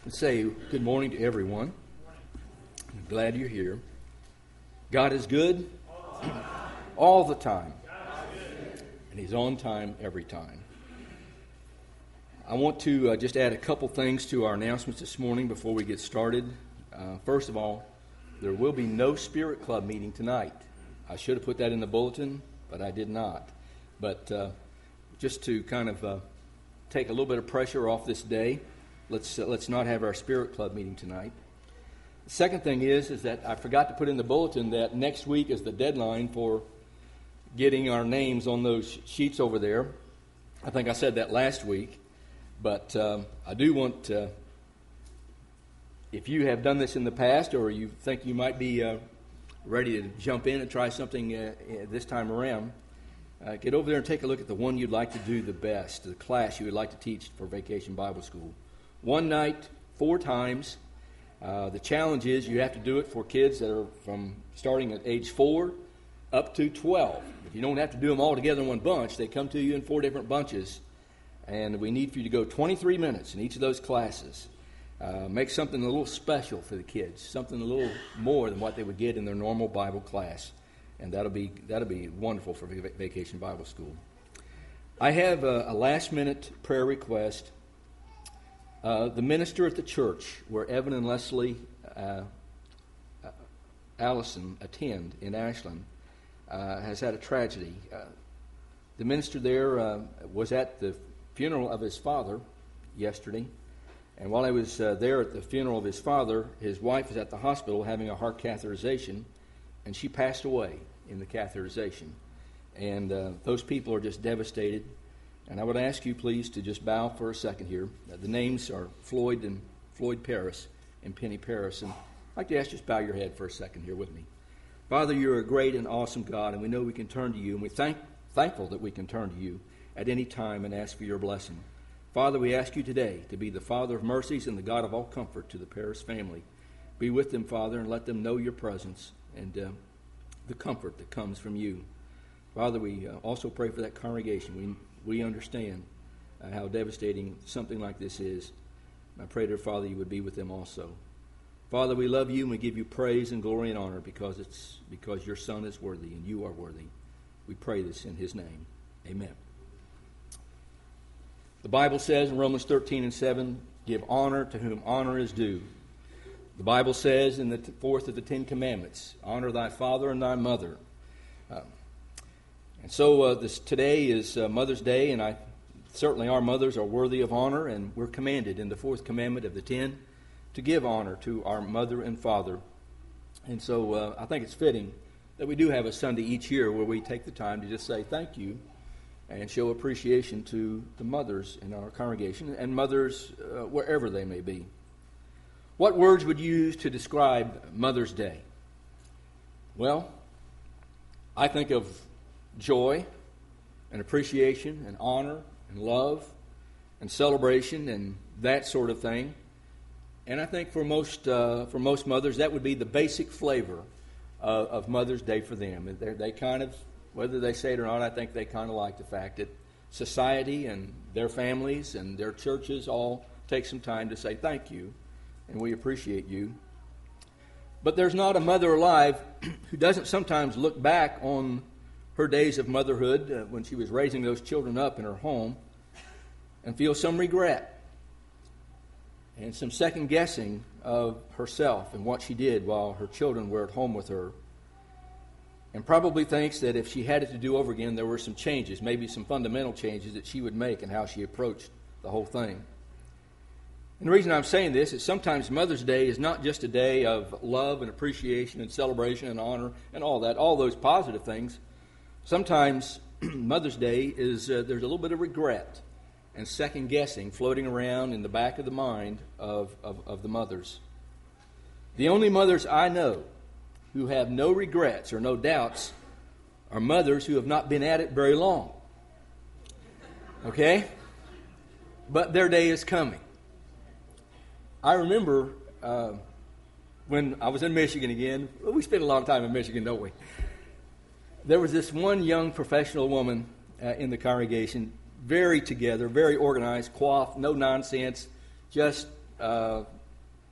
Say good morning to everyone. I'm glad you're here. God is good all the time, and He's on time every time. I want to just add a couple things to our announcements this morning before we get started. First of all, there will be no Spirit Club meeting tonight. I should have put that in the bulletin, but I did not. But just to kind of take a little bit of pressure off this day, let's not have our Spirit Club meeting tonight. The second thing is that I forgot to put in the bulletin that next week is the deadline for getting our names on those sheets over there. I think I said that last week, but I do want, if you have done this in the past or you think you might be ready to jump in and try something this time around, get over there and take a look at the one you'd like to do the best, the class you would like to teach for Vacation Bible School. One night, 4 times. The challenge is you have to do it for kids that are from starting at age 4 up to 12. If you don't have to do them all together in one bunch, they come to you in 4 different bunches. And we need for you to go 23 minutes in each of those classes. Make something a little special for the kids, something a little more than what they would get in their normal Bible class. And that'll be wonderful for Vacation Bible School. I have a last-minute prayer request. The minister at the church where Evan and Leslie Allison attend in Ashland has had a tragedy. The minister there was at the funeral of his father yesterday, and while he was there at the funeral of his father, his wife was at the hospital having a heart catheterization, and she passed away in the catheterization. And those people are just devastated. And I would ask you, please, to just bow for a second here. The names are Floyd Paris and Penny Paris. And I'd like to ask you to bow your head for a second here with me. Father, you're a great and awesome God, and we know we can turn to you, and we're thankful that we can turn to you at any time and ask for your blessing. Father, we ask you today to be the Father of mercies and the God of all comfort to the Paris family. Be with them, Father, and let them know your presence and the comfort that comes from you. Father, we also pray for that congregation. We understand how devastating something like this is. I pray, dear Father, you would be with them also. Father, we love you and we give you praise and glory and honor because your Son is worthy and you are worthy. We pray this in his name. Amen. The Bible says in Romans 13:7, give honor to whom honor is due. The Bible says in the fourth of the 10 Commandments, honor thy father and thy mother. And so today is Mother's Day, and certainly our mothers are worthy of honor, and we're commanded in the 4th commandment of the 10 to give honor to our mother and father. And so I think it's fitting that we do have a Sunday each year where we take the time to just say thank you and show appreciation to the mothers in our congregation and mothers wherever they may be. What words would you use to describe Mother's Day? Well, I think of joy and appreciation and honor and love and celebration and that sort of thing. And I think for most mothers, that would be the basic flavor of Mother's Day for them. They kind of, whether they say it or not, I think they kind of like the fact that society and their families and their churches all take some time to say thank you and we appreciate you. But there's not a mother alive who doesn't sometimes look back on her days of motherhood when she was raising those children up in her home and feel some regret and some second guessing of herself and what she did while her children were at home with her, and probably thinks that if she had it to do over again, there were some changes, maybe some fundamental changes that she would make in how she approached the whole thing. And the reason I'm saying this is sometimes Mother's Day is not just a day of love and appreciation and celebration and honor and all that, all those positive things. Sometimes Mother's Day is there's a little bit of regret and second guessing floating around in the back of the mind of the mothers. The only mothers I know who have no regrets or no doubts are mothers who have not been at it very long. Okay? But their day is coming. I remember when I was in Michigan again. We spent a lot of time in Michigan, don't we? There was this one young professional woman in the congregation, very together, very organized, coiffed, no nonsense, just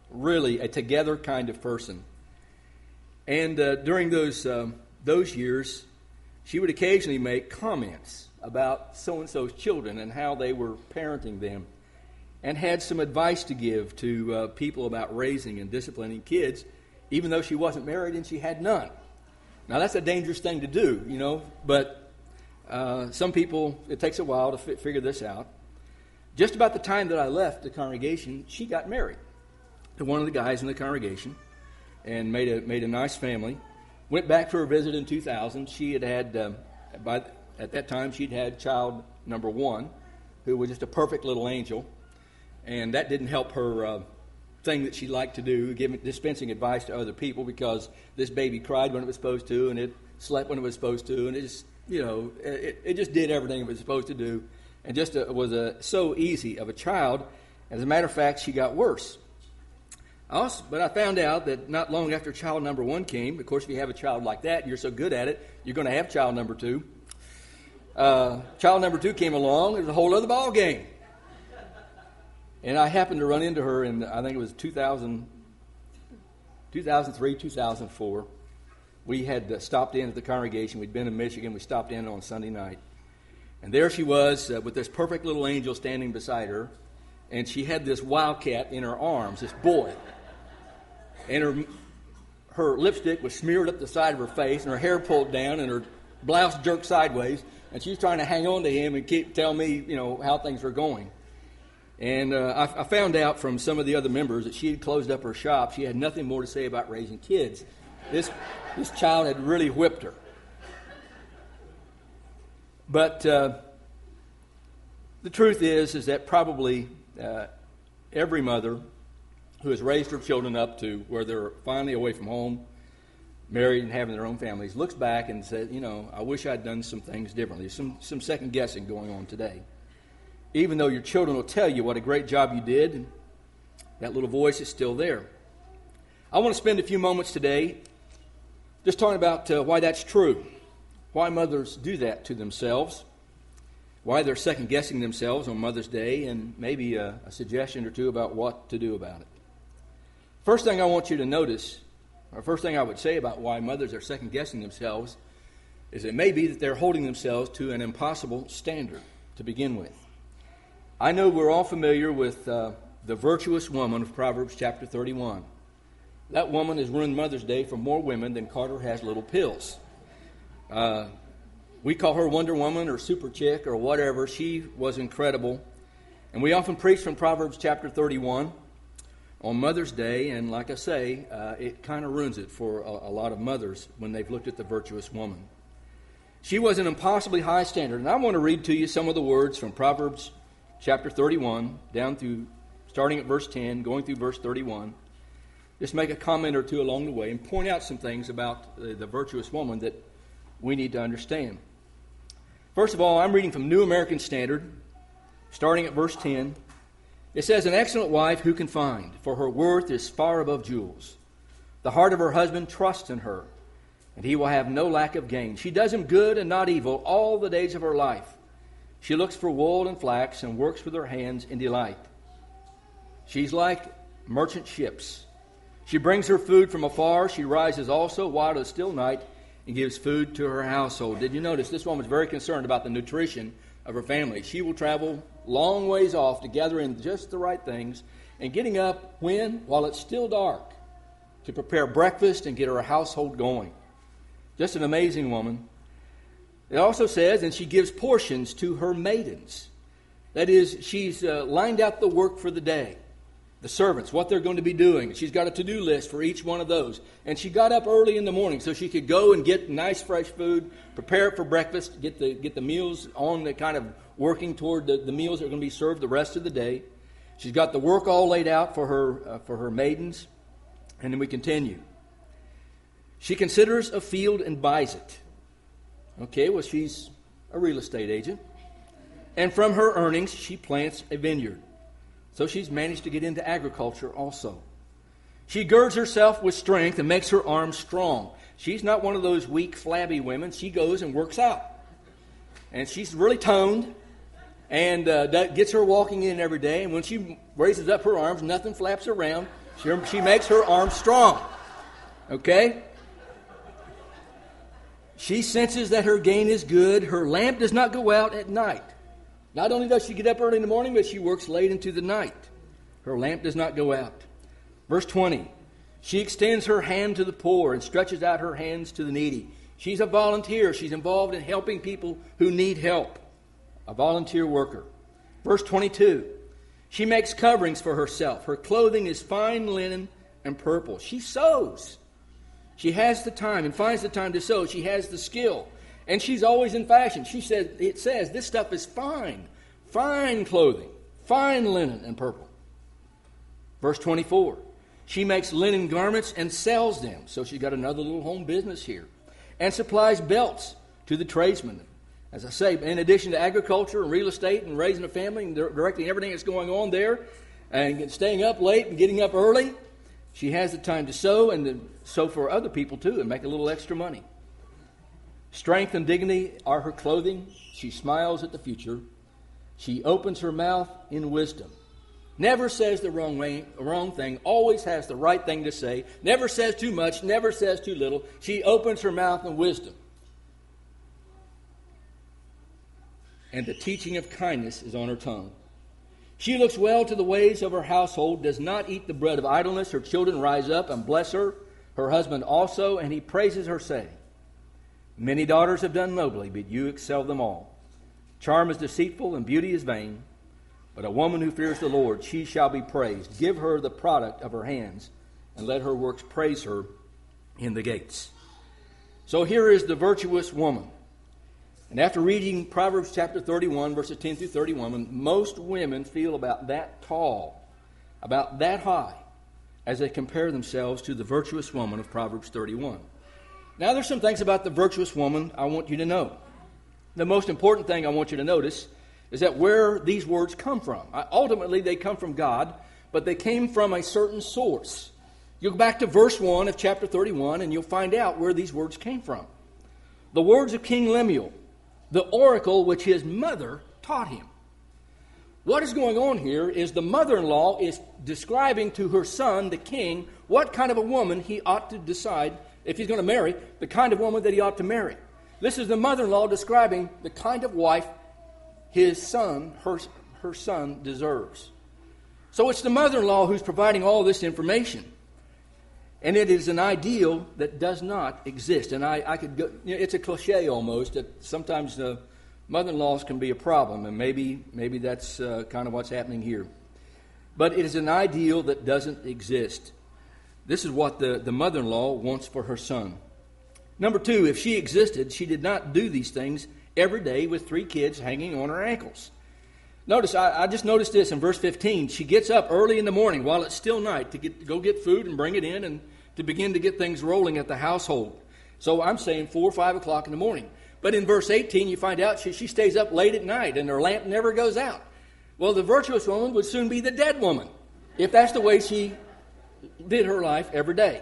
really a together kind of person. And during those years, she would occasionally make comments about so-and-so's children and how they were parenting them, and had some advice to give to people about raising and disciplining kids, even though she wasn't married and she had none. Now, that's a dangerous thing to do, but some people, it takes a while to figure this out. Just about the time that I left the congregation, she got married to one of the guys in the congregation and made a nice family. Went back for her visit in 2000. She had at that time, she'd had child number 1, who was just a perfect little angel. And that didn't help her thing that she liked to do, dispensing advice to other people, because this baby cried when it was supposed to, and it slept when it was supposed to, and it just, it just did everything it was supposed to do, and just was so easy of a child. As a matter of fact, she got worse. But I found out that not long after child number 1 came, of course, if you have a child like that, and you're so good at it, you're going to have child number 2. Child number 2 came along. It was a whole other ball game. And I happened to run into her in, I think it was 2003, 2004. We had stopped in at the congregation. We'd been in Michigan. We stopped in on Sunday night. And there she was with this perfect little angel standing beside her. And she had this wildcat in her arms, this boy. And her lipstick was smeared up the side of her face, and her hair pulled down, and her blouse jerked sideways. And she was trying to hang on to him and tell me, how things were going. And I found out from some of the other members that she had closed up her shop. She had nothing more to say about raising kids. This child had really whipped her. But the truth is that probably every mother who has raised her children up to where they're finally away from home, married and having their own families, looks back and says, I wish I'd done some things differently. Some second guessing going on today. Even though your children will tell you what a great job you did, that little voice is still there. I want to spend a few moments today just talking about why that's true, why mothers do that to themselves, why they're second-guessing themselves on Mother's Day, and maybe a suggestion or two about what to do about it. First thing I want you to notice, or first thing I would say about why mothers are second-guessing themselves, is it may be that they're holding themselves to an impossible standard to begin with. I know we're all familiar with the virtuous woman of Proverbs chapter 31. That woman has ruined Mother's Day for more women than Carter has little pills. We call her Wonder Woman or Super Chick or whatever. She was incredible. And we often preach from Proverbs chapter 31 on Mother's Day. And like I say, it kind of ruins it for a lot of mothers when they've looked at the virtuous woman. She was an impossibly high standard. And I want to read to you some of the words from Proverbs chapter 31, starting at verse 10, going through verse 31. Just make a comment or two along the way and point out some things about the virtuous woman that we need to understand. First of all, I'm reading from New American Standard, starting at verse 10. It says, "An excellent wife who can find, for her worth is far above jewels. The heart of her husband trusts in her, and he will have no lack of gain. She does him good and not evil all the days of her life. She looks for wool and flax and works with her hands in delight. She's like merchant ships. She brings her food from afar. She rises also while it is still night and gives food to her household." Did you notice this woman was very concerned about the nutrition of her family? She will travel long ways off to gather in just the right things and getting up when? While it's still dark to prepare breakfast and get her household going. Just an amazing woman. It also says, and she gives portions to her maidens. That is, she's lined out the work for the day. The servants, what they're going to be doing. She's got a to-do list for each one of those. And she got up early in the morning so she could go and get nice fresh food, prepare it for breakfast, get the meals on, the kind of working toward the meals that are going to be served the rest of the day. She's got the work all laid out for her maidens. And then we continue. She considers a field and buys it. Okay, well, she's a real estate agent. And from her earnings, she plants a vineyard. So she's managed to get into agriculture also. She girds herself with strength and makes her arms strong. She's not one of those weak, flabby women. She goes and works out. And she's really toned and that gets her walking in every day. And when she raises up her arms, nothing flaps around. She makes her arms strong. Okay? She senses that her gain is good. Her lamp does not go out at night. Not only does she get up early in the morning, but she works late into the night. Her lamp does not go out. Verse 20. She extends her hand to the poor and stretches out her hands to the needy. She's a volunteer. She's involved in helping people who need help. A volunteer worker. Verse 22. She makes coverings for herself. Her clothing is fine linen and purple. She sews. She has the time and finds the time to sew. She has the skill. And she's always in fashion. It says this stuff is fine. Fine clothing. Fine linen and purple. Verse 24. She makes linen garments and sells them. So she's got another little home business here. And supplies belts to the tradesmen. As I say, in addition to agriculture and real estate and raising a family and directing everything that's going on there and staying up late and getting up early, she has the time to sew and to sew for other people too and make a little extra money. Strength and dignity are her clothing. She smiles at the future. She opens her mouth in wisdom. Never says the wrong thing. Always has the right thing to say. Never says too much. Never says too little. She opens her mouth in wisdom. And the teaching of kindness is on her tongue. She looks well to the ways of her household, does not eat the bread of idleness. Her children rise up and bless her, her husband also, and he praises her, saying, Many daughters have done nobly, but you excel them all. Charm is deceitful and beauty is vain, but a woman who fears the Lord, she shall be praised. Give her the product of her hands, and let her works praise her in the gates. So here is the virtuous woman. And after reading Proverbs chapter 31, verses 10 through 31, most women feel about that tall, about that high, as they compare themselves to the virtuous woman of Proverbs 31. Now, there's some things about the virtuous woman I want you to know. The most important thing I want you to notice is that where these words come from. Ultimately, they come from God, but they came from a certain source. You go back to verse 1 of chapter 31, and you'll find out where these words came from. The words of King Lemuel, the oracle which his mother taught him. What is going on here is the mother-in-law is describing to her son, the king, what kind of a woman he ought to decide, if he's going to marry, the kind of woman that he ought to marry. This is the mother-in-law describing the kind of wife his son, her son, deserves. So it's the mother-in-law who's providing all this information. And it is an ideal that does not exist. And I could go, it's a cliche almost that sometimes mother-in-laws can be a problem. And maybe that's kind of what's happening here. But it is an ideal that doesn't exist. This is what the mother-in-law wants for her son. Number two, if she existed, she did not do these things every day with 3 kids hanging on her ankles. Notice, I just noticed this in verse 15. She gets up early in the morning while it's still night to go get food and bring it in and to begin to get things rolling at the household. So I'm saying 4 or 5 o'clock in the morning. But in verse 18, you find out she stays up late at night and her lamp never goes out. Well, the virtuous woman would soon be the dead woman if that's the way she did her life every day.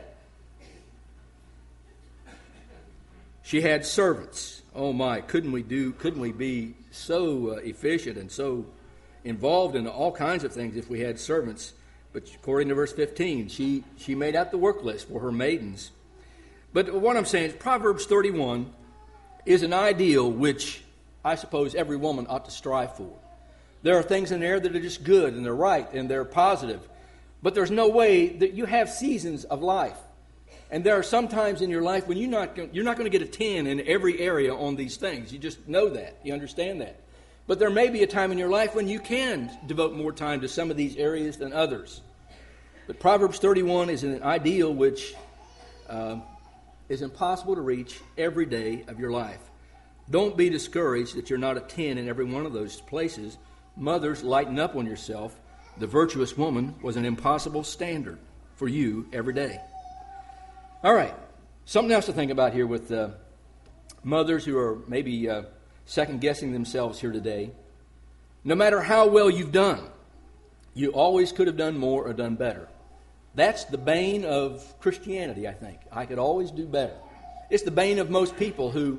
She had servants. Oh my, couldn't we be so efficient and so involved in all kinds of things if we had servants? But according to verse 15, she made out the work list for her maidens. But what I'm saying is Proverbs 31 is an ideal which I suppose every woman ought to strive for. There are things in there that are just good and they're right and they're positive. But there's no way that you have seasons of life. And there are some times in your life when you're not going to get a 10 in every area on these things. You just know that. You understand that. But there may be a time in your life when you can devote more time to some of these areas than others. But Proverbs 31 is an ideal which is impossible to reach every day of your life. Don't be discouraged that you're not a 10 in every one of those places. Mothers, lighten up on yourself. The virtuous woman was an impossible standard for you every day. All right, something else to think about here with mothers who are maybe second-guessing themselves here today. No matter how well you've done, you always could have done more or done better. That's the bane of Christianity, I think. I could always do better. It's the bane of most people who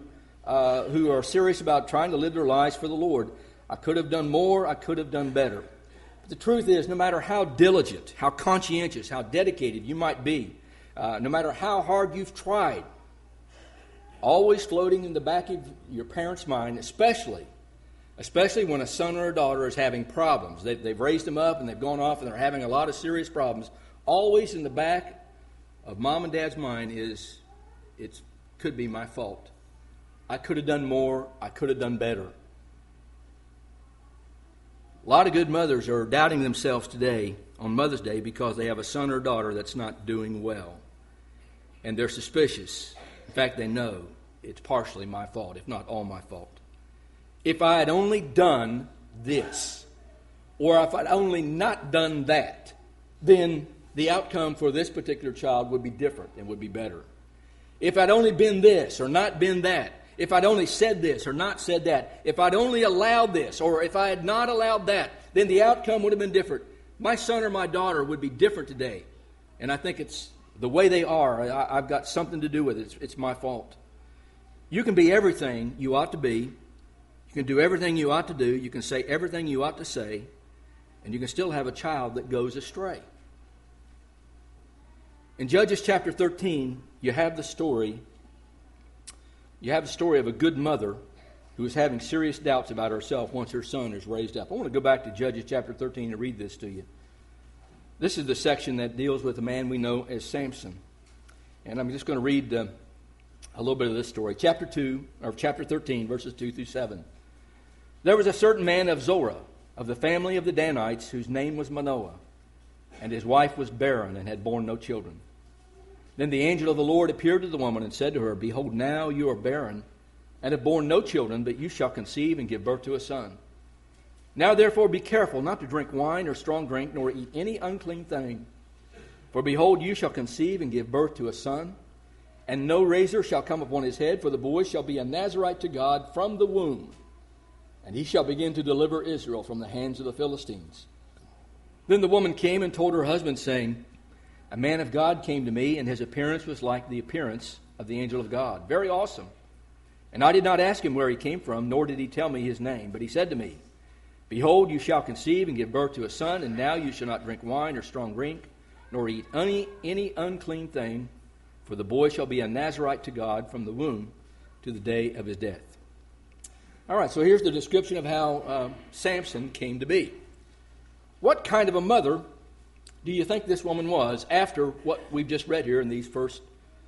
are serious about trying to live their lives for the Lord. I could have done more, I could have done better. But the truth is, no matter how diligent, how conscientious, how dedicated you might be, no matter how hard you've tried, always floating in the back of your parents' mind, especially when a son or a daughter is having problems. They've raised them up and they've gone off and they're having a lot of serious problems. Always in the back of mom and dad's mind is, it could be my fault. I could have done more. I could have done better. A lot of good mothers are doubting themselves today on Mother's Day because they have a son or daughter that's not doing well. And they're suspicious. In fact, they know it's partially my fault, if not all my fault. If I had only done this, or if I'd only not done that, then the outcome for this particular child would be different and would be better. If I'd only been this or not been that, if I'd only said this or not said that, if I'd only allowed this or if I had not allowed that, then the outcome would have been different. My son or my daughter would be different today. And I think it's the way they are. I've got something to do with it. It's my fault. You can be everything you ought to be. You can do everything you ought to do. You can say everything you ought to say. And you can still have a child that goes astray. In Judges chapter 13, you have the story of a good mother who is having serious doubts about herself once her son is raised up. I want to go back to Judges chapter 13 and read this to you. This is the section that deals with a man we know as Samson. And I'm just going to read a little bit of this story. Chapter 13, verses 2 through 7. There was a certain man of Zorah, of the family of the Danites, whose name was Manoah, and his wife was barren and had borne no children. Then the angel of the Lord appeared to the woman and said to her, Behold, now you are barren and have borne no children, but you shall conceive and give birth to a son. Now therefore be careful not to drink wine or strong drink, nor eat any unclean thing. For behold, you shall conceive and give birth to a son, and no razor shall come upon his head, for the boy shall be a Nazarite to God from the womb, and he shall begin to deliver Israel from the hands of the Philistines. Then the woman came and told her husband, saying, A man of God came to me, and his appearance was like the appearance of the angel of God. Very awesome. And I did not ask him where he came from, nor did he tell me his name. But he said to me, Behold, you shall conceive and give birth to a son, and now you shall not drink wine or strong drink, nor eat any unclean thing, for the boy shall be a Nazarite to God from the womb to the day of his death. All right, so here's the description of how Samson came to be. What kind of a mother do you think this woman was after what we've just read here in these first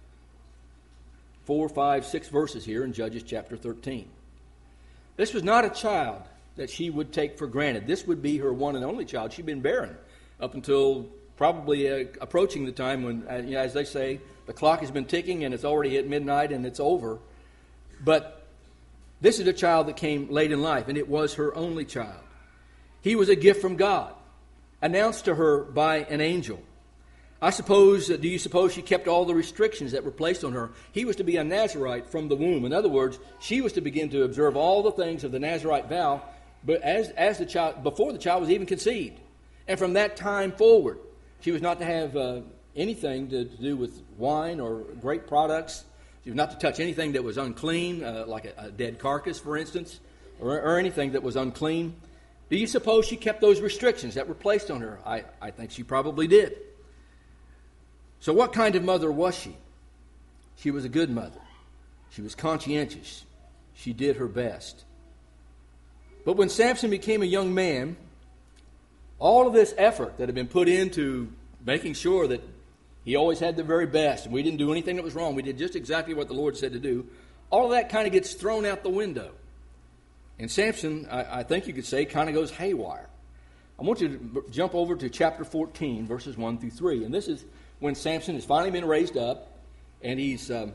4, 5, 6 verses here in Judges chapter 13? This was not a child that she would take for granted. This would be her one and only child. She'd been barren up until probably approaching the time when, as they say, the clock has been ticking and it's already hit midnight and it's over. But this is a child that came late in life, and it was her only child. He was a gift from God, announced to her by an angel. Do you suppose she kept all the restrictions that were placed on her? He was to be a Nazarite from the womb. In other words, she was to begin to observe all the things of the Nazarite vow, but as the child, before the child was even conceived. And from that time forward, she was not to have anything to do with wine or grape products. She was not to touch anything that was unclean, like a dead carcass, for instance, or anything that was unclean. Do you suppose she kept those restrictions that were placed on her? I think she probably did. So what kind of mother was she? She was a good mother. She was conscientious. She did her best. But when Samson became a young man, all of this effort that had been put into making sure that he always had the very best, and we didn't do anything that was wrong, we did just exactly what the Lord said to do, all of that kind of gets thrown out the window. And Samson, I think you could say, kind of goes haywire. I want you to jump over to chapter 14, verses 1 through 3. And this is when Samson has finally been raised up, and he's of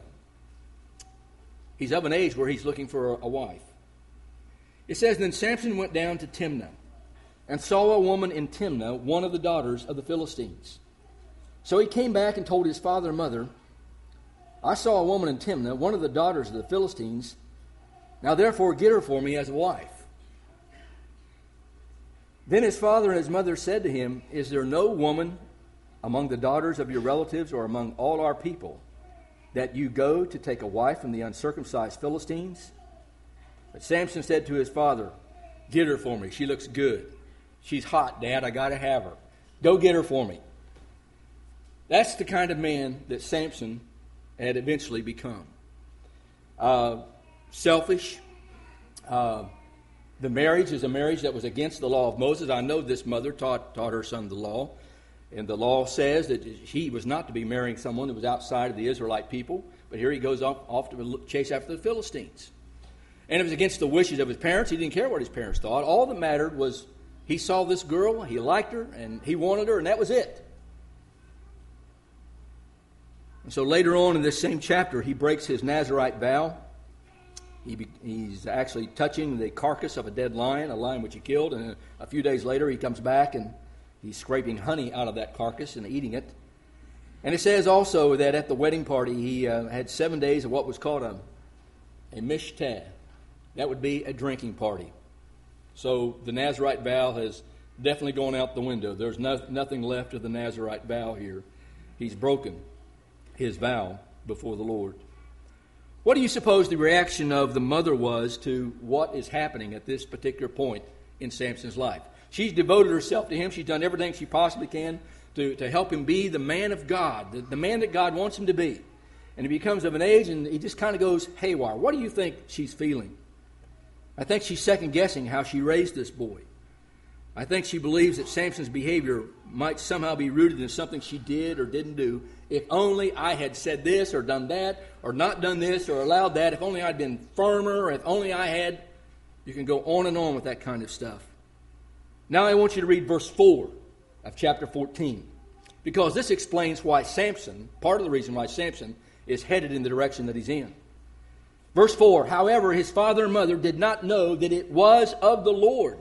an age where he's looking for a wife. It says, Then Samson went down to Timnah, and saw a woman in Timnah, one of the daughters of the Philistines. So he came back and told his father and mother, I saw a woman in Timnah, one of the daughters of the Philistines. Now therefore get her for me as a wife. Then his father and his mother said to him, Is there no woman among the daughters of your relatives or among all our people that you go to take a wife from the uncircumcised Philistines? But Samson said to his father, Get her for me. She looks good. She's hot, Dad. I got to have her. Go get her for me. That's the kind of man that Samson had eventually become. Selfish. The marriage is a marriage that was against the law of Moses. I know this mother taught her son the law. And the law says that he was not to be marrying someone that was outside of the Israelite people. But here he goes off to chase after the Philistines. And it was against the wishes of his parents. He didn't care what his parents thought. All that mattered was he saw this girl, he liked her, and he wanted her, and that was it. And so later on in this same chapter, he breaks his Nazirite vow. He's actually touching the carcass of a dead lion, a lion which he killed, and a few days later he comes back and he's scraping honey out of that carcass and eating it. And it says also that at the wedding party he had 7 days of what was called a mishtah. That would be a drinking party. So the Nazirite vow has definitely gone out the window. There's nothing left of the Nazirite vow here. He's broken his vow before the Lord. What do you suppose the reaction of the mother was to what is happening at this particular point in Samson's life? She's devoted herself to him. She's done everything she possibly can to help him be the man of God, the man that God wants him to be. And he becomes of an age and he just kind of goes haywire. What do you think she's feeling? I think she's second-guessing how she raised this boy. I think she believes that Samson's behavior might somehow be rooted in something she did or didn't do. If only I had said this or done that or not done this or allowed that. If only I'd been firmer. If only I had. You can go on and on with that kind of stuff. Now I want you to read verse 4 of chapter 14. Because this explains why Samson, part of the reason why Samson is headed in the direction that he's in. Verse 4, however, his father and mother did not know that it was of the Lord,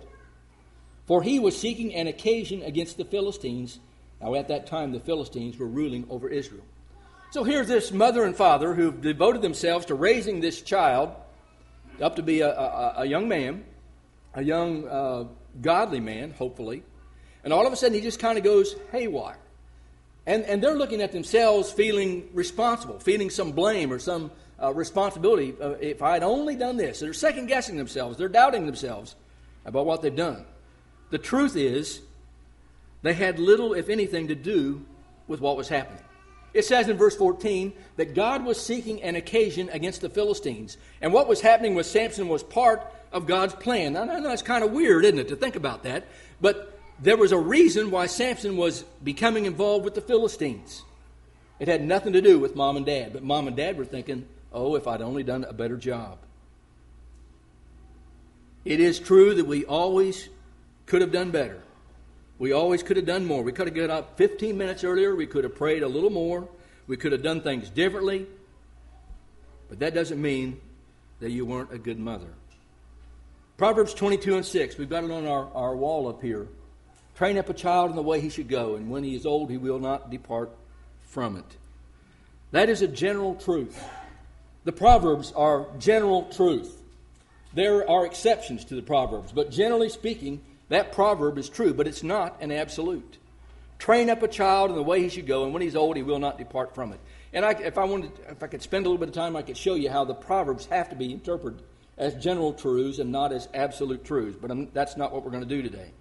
for he was seeking an occasion against the Philistines. Now at that time the Philistines were ruling over Israel. So here's this mother and father who've devoted themselves to raising this child up to be a young man, a young godly man, hopefully. And all of a sudden he just kind of goes haywire. And they're looking at themselves feeling responsible, feeling some blame or some responsibility. If I had only done this. They're second-guessing themselves. They're doubting themselves about what they've done. The truth is, they had little, if anything, to do with what was happening. It says in verse 14 that God was seeking an occasion against the Philistines. And what was happening with Samson was part of God's plan. Now, I know it's kind of weird, isn't it, to think about that. But there was a reason why Samson was becoming involved with the Philistines. It had nothing to do with mom and dad. But mom and dad were thinking, oh, if I'd only done a better job. It is true that we always could have done better. We always could have done more. We could have got up 15 minutes earlier. We could have prayed a little more. We could have done things differently. But that doesn't mean that you weren't a good mother. Proverbs 22:6. We've got it on our wall up here. Train up a child in the way he should go, and when he is old, he will not depart from it. That is a general truth. The Proverbs are general truth. There are exceptions to the Proverbs, but generally speaking, that proverb is true, but it's not an absolute. Train up a child in the way he should go, and when he's old, he will not depart from it. And if I could spend a little bit of time, I could show you how the Proverbs have to be interpreted as general truths and not as absolute truths, but that's not what we're going to do today.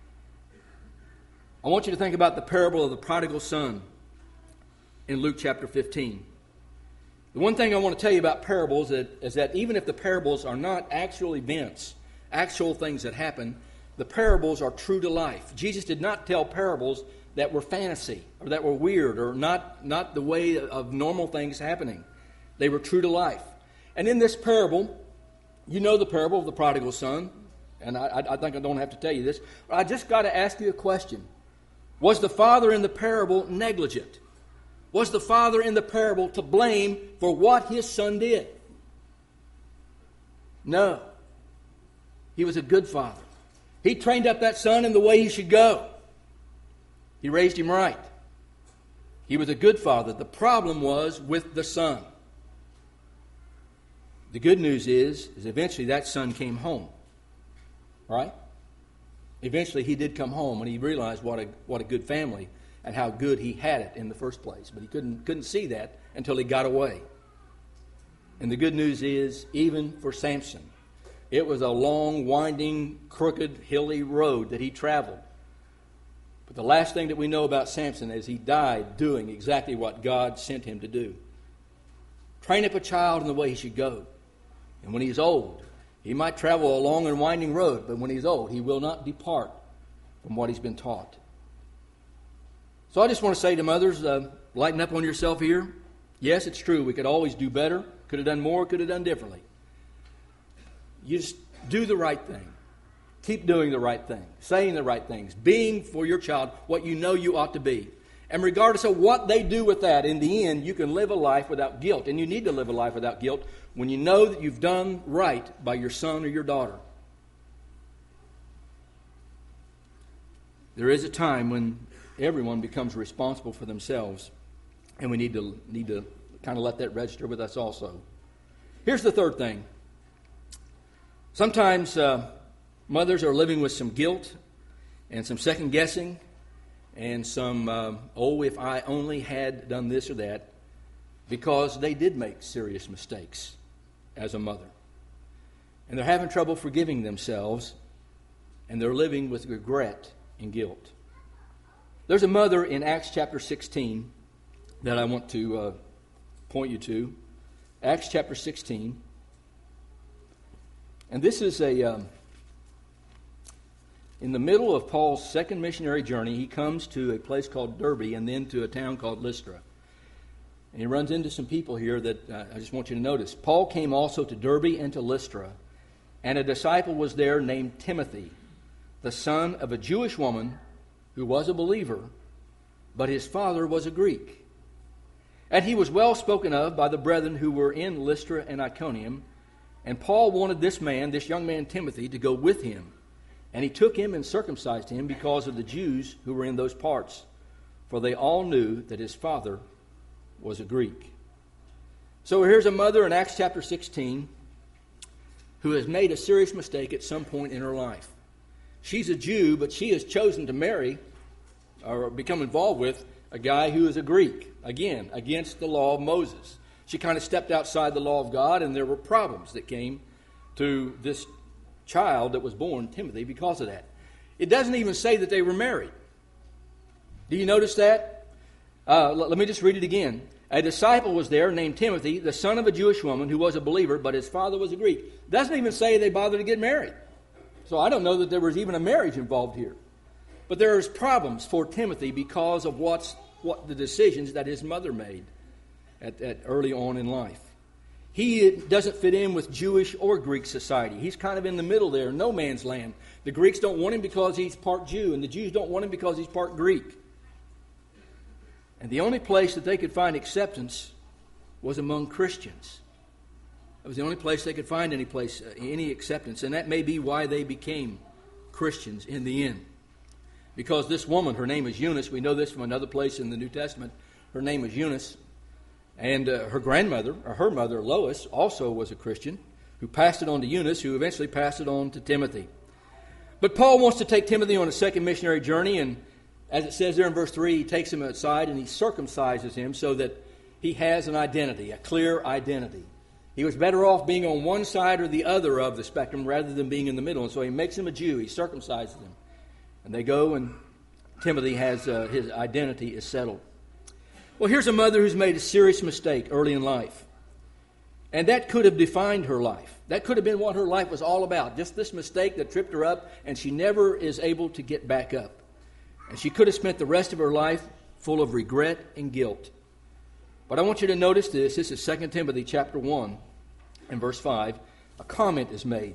I want you to think about the parable of the prodigal son in Luke chapter 15. The one thing I want to tell you about parables is that even if the parables are not actual events, actual things that happen, the parables are true to life. Jesus did not tell parables that were fantasy or that were weird or not the way of normal things happening. They were true to life. And in this parable, you know the parable of the prodigal son, and I think I don't have to tell you this, but I just got to ask you a question. Was the father in the parable negligent? Was the father in the parable to blame for what his son did? No. He was a good father. He trained up that son in the way he should go. He raised him right. He was a good father. The problem was with the son. The good news is eventually that son came home. Right? Eventually he did come home and he realized what a good family and how good he had it in the first place. But he couldn't see that until he got away. And the good news is, even for Samson, It was a long, winding, crooked, hilly road that he traveled. But the last thing that we know about Samson is he died doing exactly what God sent him to do. Train up a child in the way he should go. And when he's old, he might travel a long and winding road, but when he's old, he will not depart from what he's been taught. So I just want to say to mothers, lighten up on yourself here. Yes, it's true. We could always do better. Could have done more. Could have done differently. You just do the right thing. Keep doing the right thing. Saying the right things. Being for your child what you know you ought to be. And regardless of what they do with that, in the end, you can live a life without guilt. And you need to live a life without guilt when you know that you've done right by your son or your daughter. There is a time when everyone becomes responsible for themselves. And we need to kind of let that register with us also. Here's the third thing. Sometimes mothers are living with some guilt and some second guessing and some, if I only had done this or that, because they did make serious mistakes as a mother. And they're having trouble forgiving themselves, and they're living with regret and guilt. There's a mother in Acts chapter 16 that I want to point you to. Acts chapter 16. And this is in the middle of Paul's second missionary journey. He comes to a place called Derbe and then to a town called Lystra. And he runs into some people here that I just want you to notice. Paul came also to Derbe and to Lystra, and a disciple was there named Timothy, the son of a Jewish woman who was a believer, but his father was a Greek. And he was well spoken of by the brethren who were in Lystra and Iconium. And Paul wanted this young man Timothy, to go with him. And he took him and circumcised him because of the Jews who were in those parts, for they all knew that his father was a Greek. So here's a mother in Acts chapter 16 who has made a serious mistake at some point in her life. She's a Jew, but she has chosen to marry or become involved with a guy who is a Greek, again, against the law of Moses. She kind of stepped outside the law of God, and there were problems that came to this child that was born, Timothy, because of that. It doesn't even say that they were married. Do you notice that? Let me just read it again. A disciple was there named Timothy, the son of a Jewish woman who was a believer, but his father was a Greek. It doesn't even say they bothered to get married. So I don't know that there was even a marriage involved here. But there's problems for Timothy because of what the decisions that his mother made at early on in life. He doesn't fit in with Jewish or Greek society. He's kind of in the middle there, no man's land. The Greeks don't want him because he's part Jew, and the Jews don't want him because he's part Greek. And the only place that they could find acceptance was among Christians. It was the only place they could find any acceptance, and that may be why they became Christians in the end. Because this woman, her name is Eunice, we know this from another place in the New Testament, her name is Eunice, and her grandmother, or her mother, Lois, also was a Christian, who passed it on to Eunice, who eventually passed it on to Timothy. But Paul wants to take Timothy on a second missionary journey, and as it says there in verse 3, he takes him aside and he circumcises him so that he has an identity, a clear identity. He was better off being on one side or the other of the spectrum rather than being in the middle. And so he makes him a Jew. He circumcises him. And they go, and Timothy has his identity is settled. Well, here's a mother who's made a serious mistake early in life. And that could have defined her life. That could have been what her life was all about. Just this mistake that tripped her up, and she never is able to get back up. And she could have spent the rest of her life full of regret and guilt. But I want you to notice this. This is 2 Timothy chapter 1 and verse 5. A comment is made.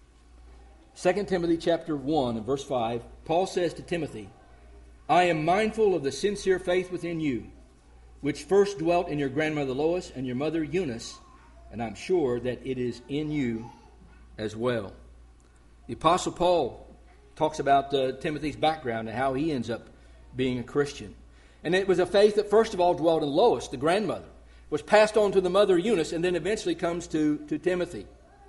2 Timothy chapter 1 and verse 5, Paul says to Timothy, I am mindful of the sincere faith within you, which first dwelt in your grandmother Lois and your mother Eunice, and I'm sure that it is in you as well. The Apostle Paul talks about Timothy's background and how he ends up being a Christian. And it was a faith that first of all dwelt in Lois, the grandmother, was passed on to the mother Eunice, and then eventually comes to Timothy.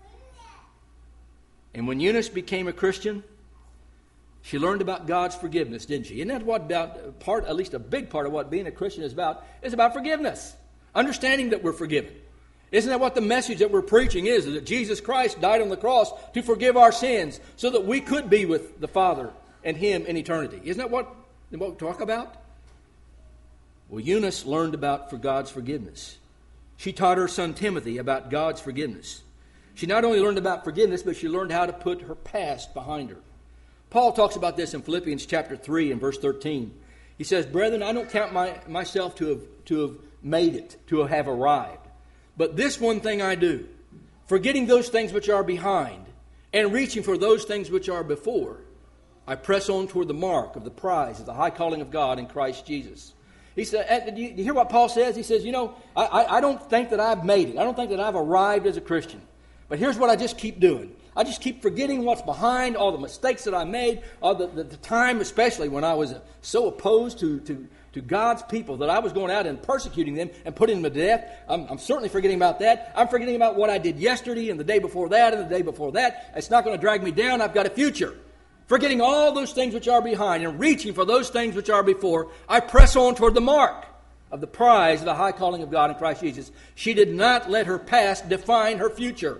And when Eunice became a Christian, she learned about God's forgiveness, didn't she? Isn't that what at least a big part of what being a Christian is about forgiveness. Understanding that we're forgiven. Isn't that what the message that we're preaching is that Jesus Christ died on the cross to forgive our sins so that we could be with the Father and Him in eternity? Isn't that what we talk about? Well, Eunice learned about for God's forgiveness. She taught her son Timothy about God's forgiveness. She not only learned about forgiveness, but she learned how to put her past behind her. Paul talks about this in Philippians chapter 3 and verse 13. He says, "Brethren, I don't count myself to have made it, to have arrived. But this one thing I do, forgetting those things which are behind, and reaching for those things which are before, I press on toward the mark of the prize of the high calling of God in Christ Jesus." He said, you hear what Paul says? He says, I don't think that I've made it. I don't think that I've arrived as a Christian. But here's what I just keep doing. I just keep forgetting what's behind, all the mistakes that I made, all the time especially when I was so opposed to God's people that I was going out and persecuting them and putting them to death. I'm certainly forgetting about that. I'm forgetting about what I did yesterday and the day before that and the day before that. It's not going to drag me down. I've got a future. Forgetting all those things which are behind and reaching for those things which are before, I press on toward the mark of the prize of the high calling of God in Christ Jesus. She did not let her past define her future.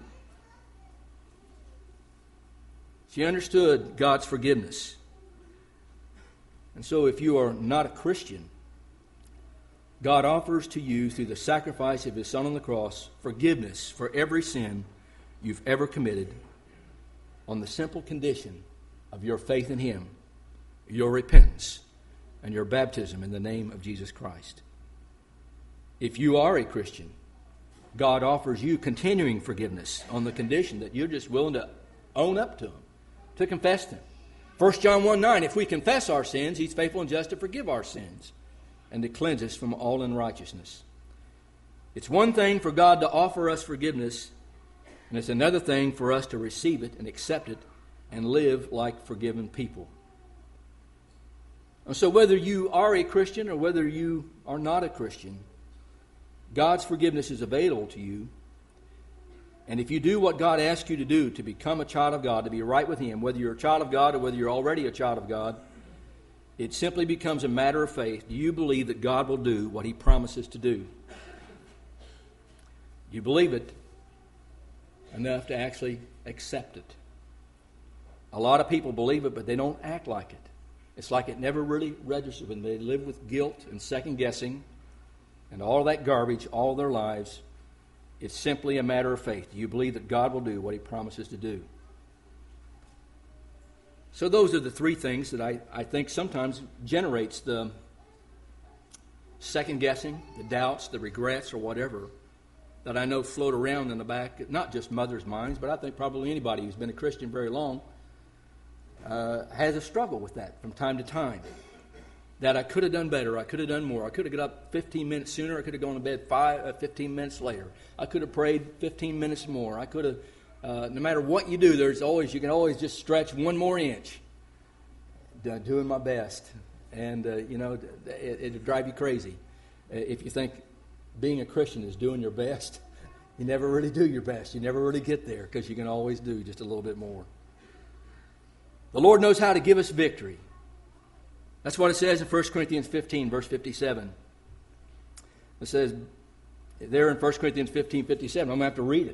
She understood God's forgiveness. And so if you are not a Christian, God offers to you through the sacrifice of His Son on the cross forgiveness for every sin you've ever committed on the simple condition of your faith in Him, your repentance, and your baptism in the name of Jesus Christ. If you are a Christian, God offers you continuing forgiveness on the condition that you're just willing to own up to Him, to confess them. 1 John 1:9, if we confess our sins, He's faithful and just to forgive our sins and to cleanse us from all unrighteousness. It's one thing for God to offer us forgiveness, and it's another thing for us to receive it and accept it and live like forgiven people. And so whether you are a Christian or whether you are not a Christian, God's forgiveness is available to you. And if you do what God asks you to do, to become a child of God, to be right with Him, whether you're a child of God or whether you're already a child of God, it simply becomes a matter of faith. Do you believe that God will do what He promises to do? You believe it enough to actually accept it. A lot of people believe it, but they don't act like it. It's like it never really registers when they live with guilt and second guessing and all that garbage all their lives. It's simply a matter of faith. Do you believe that God will do what He promises to do? So those are the three things that I think sometimes generates the second guessing, the doubts, the regrets, or whatever that I know float around in the back, not just mothers' minds, but I think probably anybody who's been a Christian very long has a struggle with that from time to time. That I could have done better, I could have done more, I could have got up 15 minutes sooner, I could have gone to bed 15 minutes later, I could have prayed 15 minutes more, I could have, no matter what you do, you can always just stretch one more inch. Doing my best. And, it'll drive you crazy. If you think being a Christian is doing your best, you never really do your best. You never really get there because you can always do just a little bit more. The Lord knows how to give us victory. That's what it says in 1 Corinthians 15, verse 57. It says there in 1 Corinthians 15, 57. I'm going to have to read it.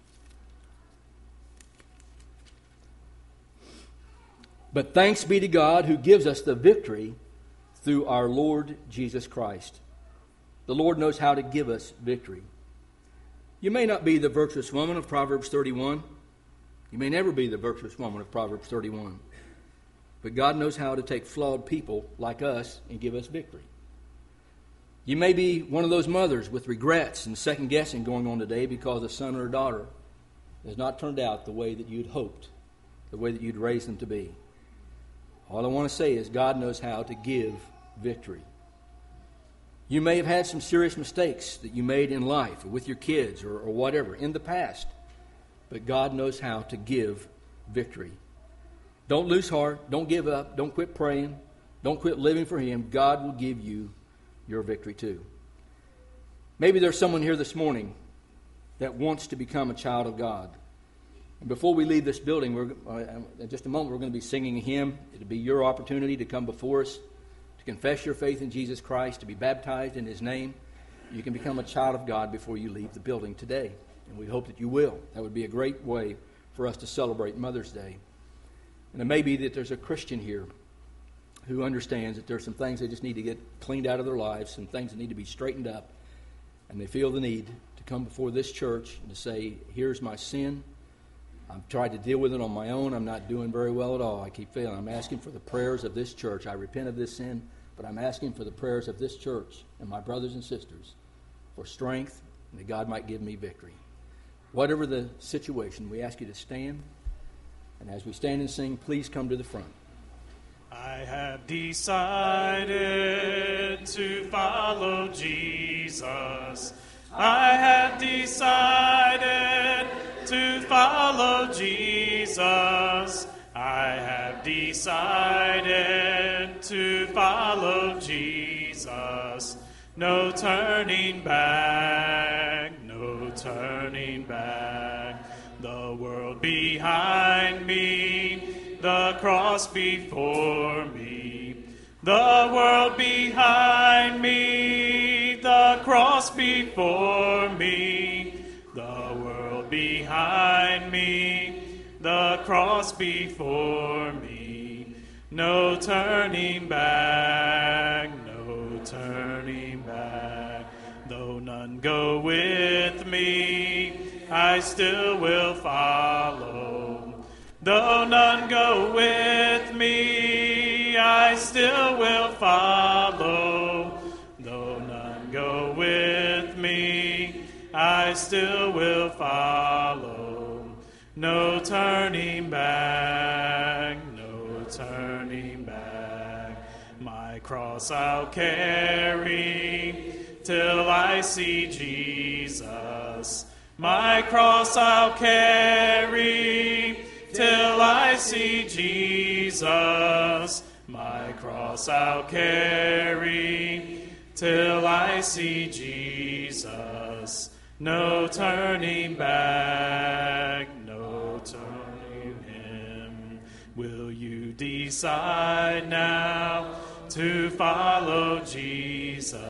But thanks be to God who gives us the victory through our Lord Jesus Christ. The Lord knows how to give us victory. You may not be the virtuous woman of Proverbs 31. You may never be the virtuous woman of Proverbs 31. But God knows how to take flawed people like us and give us victory. You may be one of those mothers with regrets and second guessing going on today because a son or a daughter has not turned out the way that you'd hoped, the way that you'd raised them to be. All I want to say is God knows how to give victory. You may have had some serious mistakes that you made in life or with your kids or whatever in the past. But God knows how to give victory. Don't lose heart. Don't give up. Don't quit praying. Don't quit living for Him. God will give you your victory too. Maybe there's someone here this morning that wants to become a child of God. And before we leave this building, in just a moment, we're going to be singing a hymn. It'll be your opportunity to come before us, to confess your faith in Jesus Christ, to be baptized in His name. you can become a child of God before you leave the building today. And we hope that you will. That would be a great way for us to celebrate Mother's Day. And it may be that there's a Christian here who understands that there's some things they just need to get cleaned out of their lives, some things that need to be straightened up, and they feel the need to come before this church and to say, here's my sin. I've tried to deal with it on my own. I'm not doing very well at all. I keep failing. I'm asking for the prayers of this church. I repent of this sin, but I'm asking for the prayers of this church and my brothers and sisters for strength and that God might give me victory. Whatever the situation, we ask you to stand. And as we stand and sing, please come to the front. I have decided to follow Jesus. I have decided to follow Jesus. I have decided to follow Jesus. No turning back, no turning back. The world behind me, the cross before me. The world behind me, the cross before me. The world behind me, the cross before me. No turning back, no turning back. Though none go with me, I still will follow. Though none go with me, I still will follow. Though none go with me, I still will follow. No turning back, no turning back. My cross I'll carry till I see Jesus. My cross I'll carry till I see Jesus. My cross I'll carry till I see Jesus. No turning back, no turning him. Will you decide now to follow Jesus?